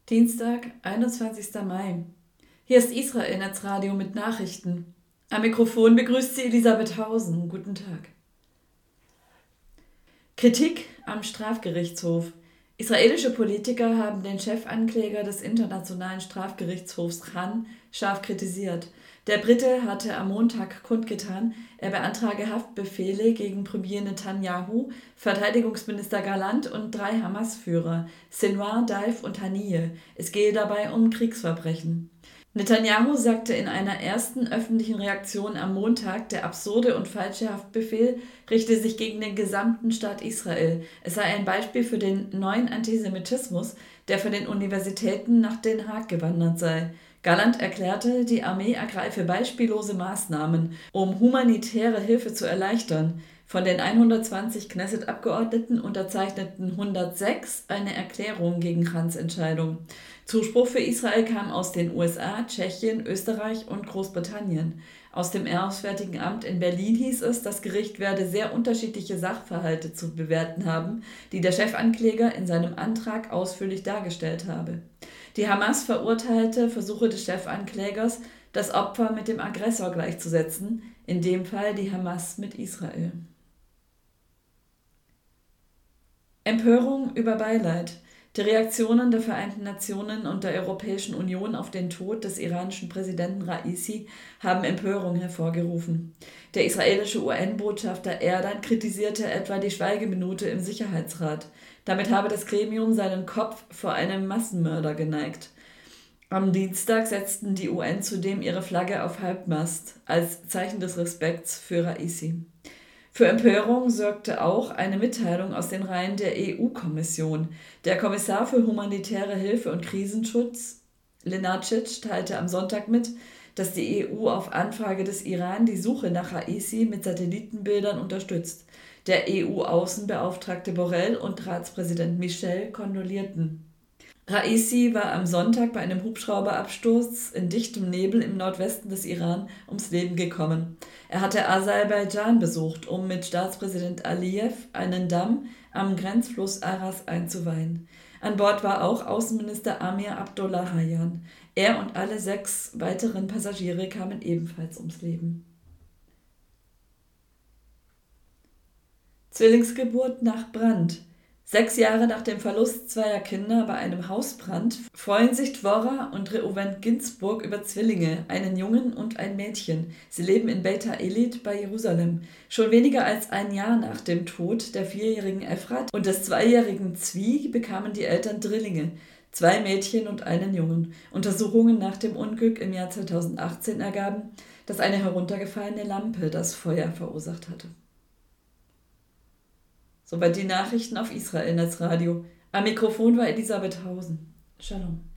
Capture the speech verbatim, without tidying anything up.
Dienstag, einundzwanzigster Mai. Hier ist Israel Netzradio mit Nachrichten. Am Mikrofon begrüßt sie Elisabeth Hausen. Guten Tag. Kritik am Strafgerichtshof. Israelische Politiker haben den Chefankläger des Internationalen Strafgerichtshofs Khan scharf kritisiert. Der Brite hatte am Montag kundgetan, er beantrage Haftbefehle gegen Premier Netanyahu, Verteidigungsminister Gallant und drei Hamas-Führer, Sinwar, Deif und Haniyeh. Es gehe dabei um Kriegsverbrechen. Netanyahu sagte in einer ersten öffentlichen Reaktion am Montag, der absurde und falsche Haftbefehl richte sich gegen den gesamten Staat Israel. Es sei ein Beispiel für den neuen Antisemitismus, der von den Universitäten nach Den Haag gewandert sei. Gallant erklärte, die Armee ergreife beispiellose Maßnahmen, um humanitäre Hilfe zu erleichtern. Von den hundertzwanzig Knesset-Abgeordneten unterzeichneten hundertsechs eine Erklärung gegen Khans Entscheidung. Zuspruch für Israel kam aus den U S A, Tschechien, Österreich und Großbritannien. Aus dem Auswärtigen Amt in Berlin hieß es, das Gericht werde sehr unterschiedliche Sachverhalte zu bewerten haben, die der Chefankläger in seinem Antrag ausführlich dargestellt habe. Die Hamas verurteilte Versuche des Chefanklägers, das Opfer mit dem Aggressor gleichzusetzen, in dem Fall die Hamas mit Israel. Empörung über Beileid. Die Reaktionen der Vereinten Nationen und der Europäischen Union auf den Tod des iranischen Präsidenten Raisi haben Empörung hervorgerufen. Der israelische U N-Botschafter Erdan kritisierte etwa die Schweigeminute im Sicherheitsrat. Damit habe das Gremium seinen Kopf vor einem Massenmörder geneigt. Am Dienstag setzten die U N zudem ihre Flagge auf Halbmast als Zeichen des Respekts für Raisi. Für Empörung sorgte auch eine Mitteilung aus den Reihen der E U-Kommission. Der Kommissar für humanitäre Hilfe und Krisenschutz, Lenarčič, teilte am Sonntag mit, dass die E U auf Anfrage des Iran die Suche nach Raisi mit Satellitenbildern unterstützt. Der E U-Außenbeauftragte Borrell und Ratspräsident Michel kondolierten. Raisi war am Sonntag bei einem Hubschrauberabsturz in dichtem Nebel im Nordwesten des Iran ums Leben gekommen. Er hatte Aserbaidschan besucht, um mit Staatspräsident Aliyev einen Damm am Grenzfluss Aras einzuweihen. An Bord war auch Außenminister Amir Abdollahian. Er und alle sechs weiteren Passagiere kamen ebenfalls ums Leben. Zwillingsgeburt nach Brand. Sechs Jahre nach dem Verlust zweier Kinder bei einem Hausbrand freuen sich Dvorah und Reuven Ginzburg über Zwillinge, einen Jungen und ein Mädchen. Sie leben in Beitar Illit bei Jerusalem. Schon weniger als ein Jahr nach dem Tod der vierjährigen Efrat und des zweijährigen Zvi bekamen die Eltern Drillinge, zwei Mädchen und einen Jungen. Untersuchungen nach dem Unglück im Jahr zweitausendachtzehn ergaben, dass eine heruntergefallene Lampe das Feuer verursacht hatte. Soweit die Nachrichten auf Israel Netzradio. Am Mikrofon war Elisabeth Hausen. Shalom.